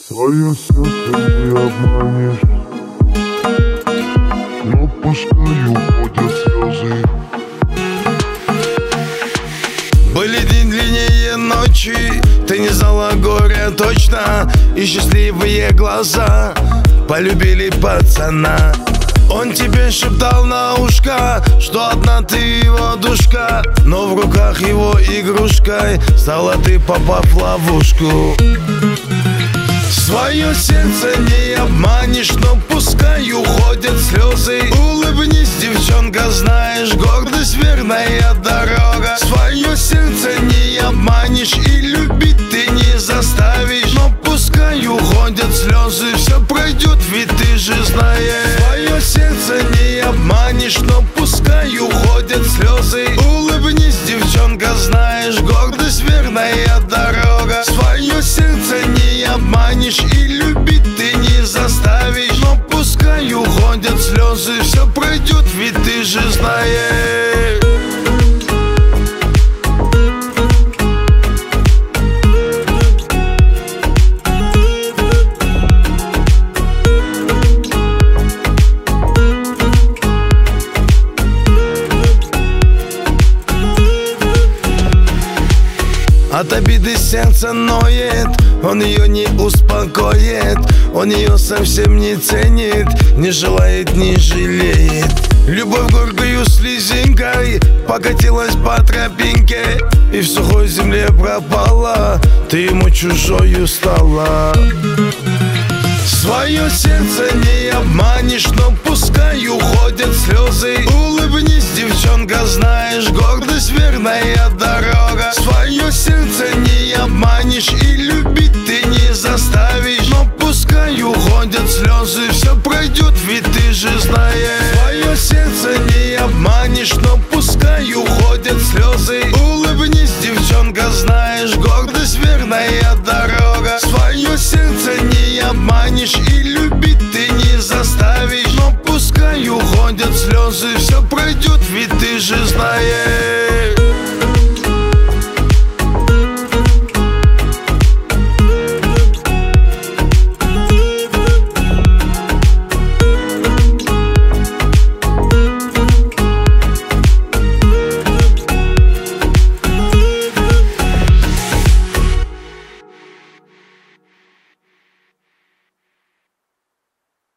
Свое сердце не обманешь, но пускай уходят слезы. Были дни длиннее ночи, ты не знала горя точно, и счастливые глаза полюбили пацана. Он тебе шептал на ушко, что одна ты его душка, но в руках его игрушкой стала ты, попав в ловушку. Свое сердце не обманешь, но пускай уходят слезы. Улыбнись, девчонка, знаешь, гордость верная дорога. Свое сердце не обманешь и любить ты не заставишь, но пускай уходят слезы, все пройдет, ведь ты же знаешь. Свое сердце не обманешь, но пускай уходят слезы. Улыбнись, девчонка, знаешь, гордость верная дорога. Свое сердце не обманешь и любить ты не заставишь, но пускай уходят слезы, все пройдет, ведь ты же знаешь. От обиды сердце ноет, он ее не успокоит, он ее совсем не ценит, не желает, не жалеет. Любовь горькою слезинкой покатилась по тропинке и в сухой земле пропала, ты ему чужою стала. Свое сердце не обманешь, но пускай уходят слезы. Улыбнись, девчонка, знаешь, гордость верная дорога. Свое сердце не обманешь и любить ты не заставишь, но пускай уходят слезы, все пройдет, ведь ты же знаешь. Свое сердце не обманешь, но пускай уходят слезы. Улыбнись, девчонка, знаешь, гордость верная дорога. Свое сердце не обманешь и любить ты не заставишь, но пускай уходят слезы, все пройдет, ведь ты же знаешь.